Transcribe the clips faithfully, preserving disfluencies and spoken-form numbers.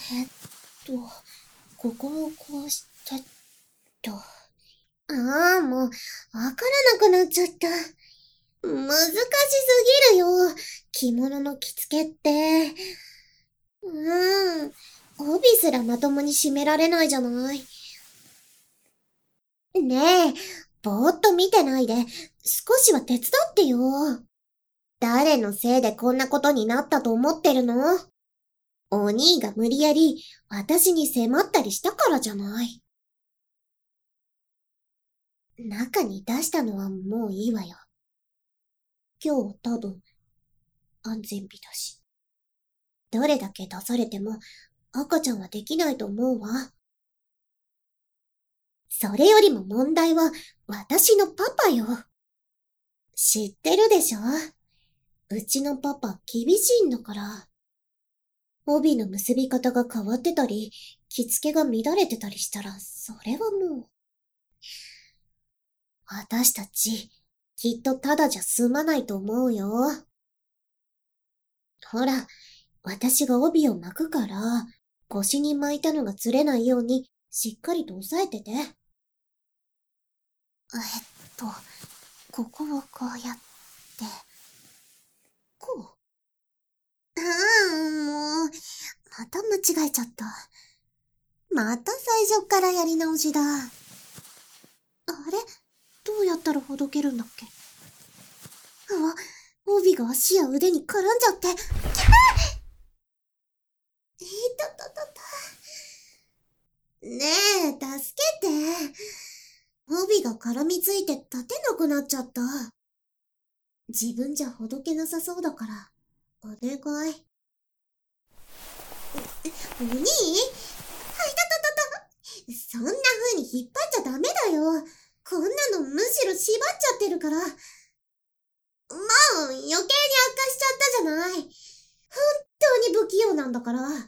えっと、ここをこうしてっと。ああ、もう、わからなくなっちゃった。難しすぎるよ。着物の着付けって。うーん。帯すらまともに締められないじゃない。ねえ、ぼーっと見てないで、少しは手伝ってよ。誰のせいでこんなことになったと思ってるの？お兄が無理やり私に迫ったりしたからじゃない。中に出したのはもういいわよ。今日多分安全日だし。どれだけ出されても赤ちゃんはできないと思うわ。それよりも問題は私のパパよ。知ってるでしょ？うちのパパ厳しいんだから。帯の結び方が変わってたり、着付けが乱れてたりしたら、それはもう。私たち、きっとただじゃ済まないと思うよ。ほら、私が帯を巻くから、腰に巻いたのがずれないように、しっかりと押さえてて。えっと、ここをこうやって、こう。ああ、もう、また間違えちゃった。また最初からやり直しだ。あれ？どうやったらほどけるんだっけ？あ、帯が足や腕に絡んじゃって。キャー！いたたたた。ねえ、助けて。帯が絡みついて立てなくなっちゃった。自分じゃほどけなさそうだから、お願い。お兄？はい、たたたた。そんな風に引っ張っちゃダメだよ。こんなのむしろ縛っちゃってるから。もう余計に悪化しちゃったじゃない。本当に不器用なんだから。や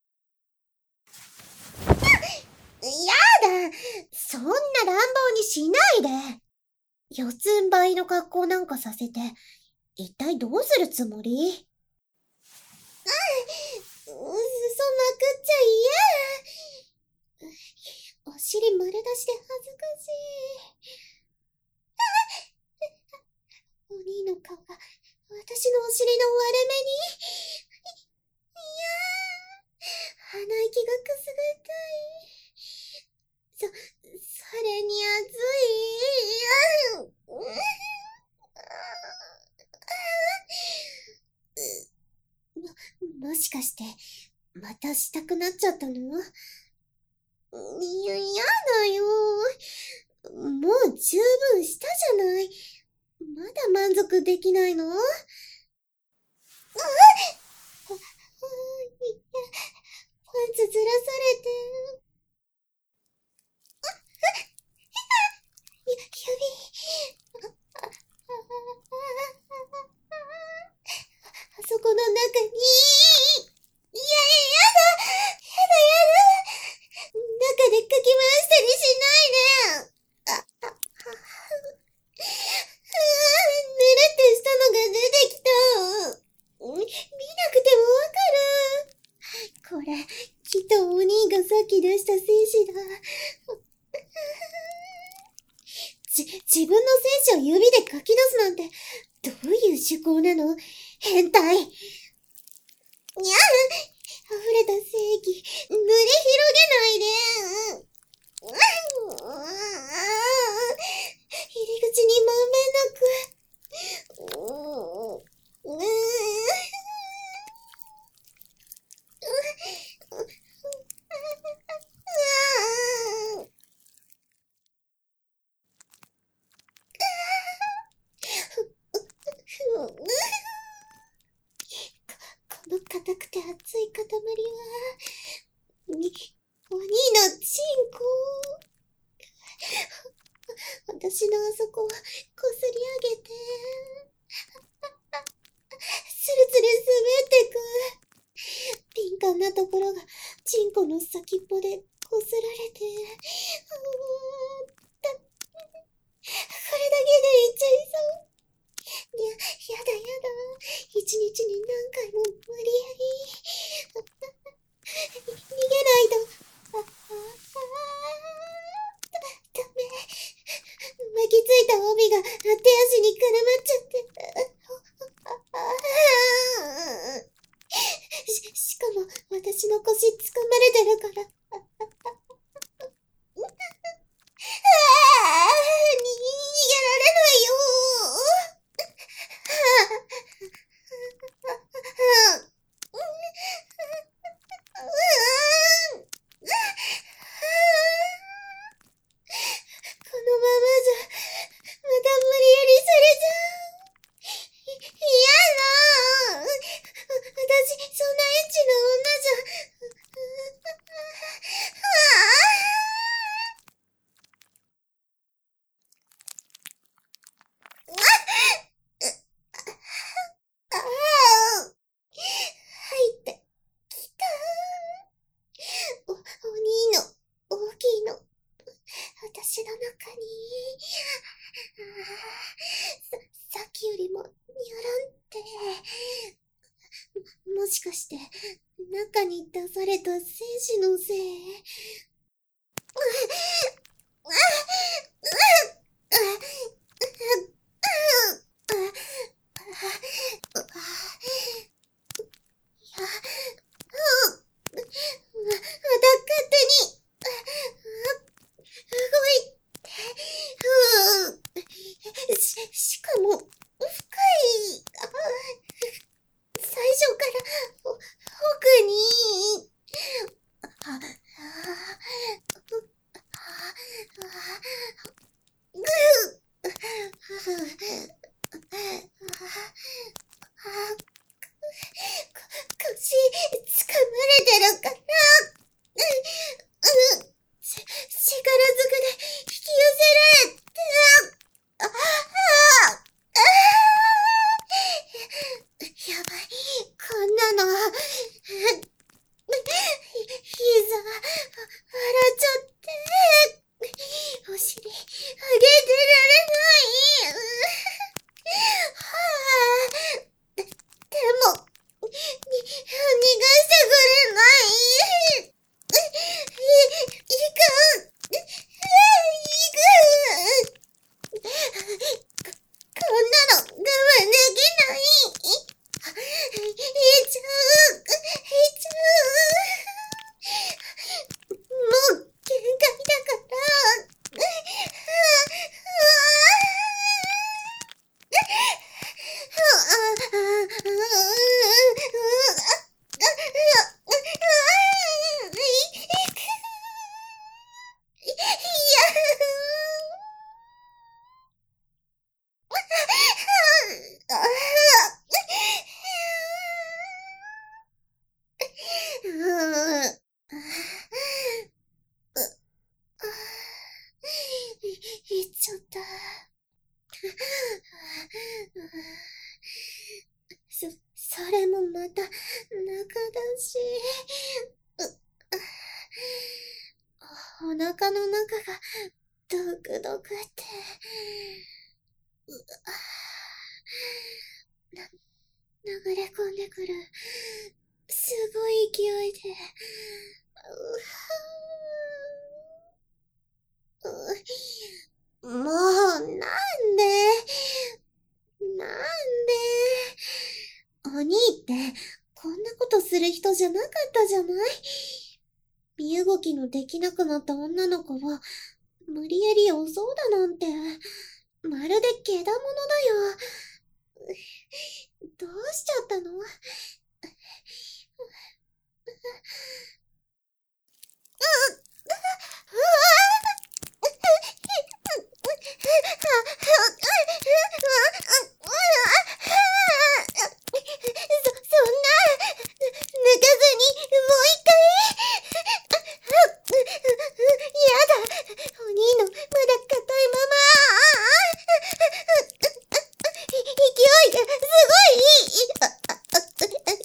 だ、そんな乱暴にしないで。四つん這いの格好なんかさせて、一体どうするつもり？あ、裾まくっちゃ嫌。お尻丸出しで恥ずかしい。お兄の顔が私のお尻の割れ目に。いやー、鼻息がくすぐったい。そ、それに暑い。も、もしかして、またしたくなっちゃったの？いや、やだよ。もう十分したじゃない。まだ満足できないの？ああ、あ、あ、いや、パンツずらされて。あ、あ、や、指。あ、あ、あ、あそこの中に、いやいや、やだ、やだやだ、中でかき回したりしないで。あ、あ、あ、濡れてしたのが出てきた。見なくてもわかる。これ、きっとお兄がさっき出した精子だ。じ、自分の精子を指で書き出すなんて、どういう趣向なの？変態。にゃあ、溢れた精液、塗り広げないで。入り口にまんべんなく。うーん。この硬くて熱い塊は、に、お兄のチンコ。私のあそこはこすり上げて、スルスル滑ってく。敏感なところがチンコの先っぽでこすられて、うーん、だ、これだけでいっちゃいそう。いや、やだやだ。一日に何回も無理やり。 しかも、私の腰掴まれてるから。ああ、逃げられないよ。このままじゃ、また無理やりされちゃう。い、嫌だ。私、そんなエッチな女じゃ。ああ、入ってきた。お、お兄の、大きいの。私の中に、あさ、さっきよりも、にゃらんって。も、もしかして、中に出された精子のせい？また勝手に、動いて、し、しかも、深い、最初から、奥に、あ、腰、掴まれてるから、うん、ち、力ずくで引き寄せられて、あ、あ、あ、やばい、こんなの、ひ、膝、笑っちゃって、お尻、上げてられない。はあ、で、でも、に、逃がしてくれない。い、いかん。いかん。こ、こんなの我慢できない。い、いっちゃう。いっちゃう。もう、限界だから。いっちゃった。そ、それもまた、中だし。お腹の中が、ドクドクって。な、流れ込んでくる。すごい勢いで。う、もう、なんでなんでお兄って、こんなことする人じゃなかったじゃない？身動きのできなくなった女の子を、無理やり襲うだなんて、まるでけだものだよ。どうしちゃったの？そ、そんな、抜かずに、もう一回。やだ、お兄の、まだ硬いまま。勢いがすごい。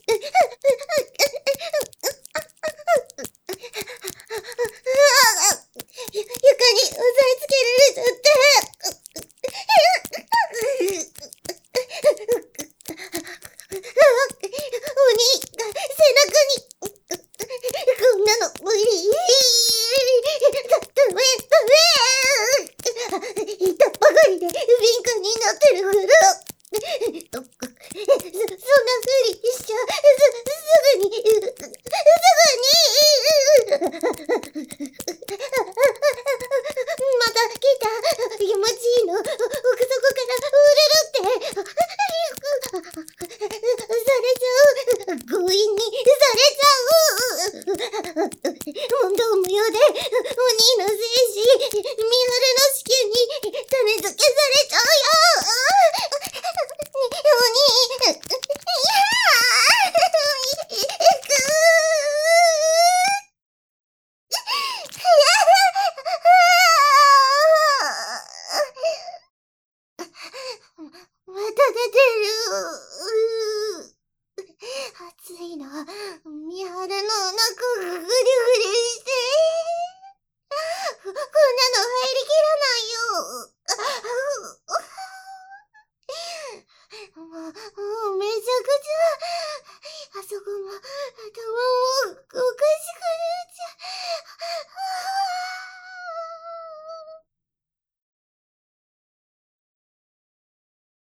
ぐ、ぐりぐり。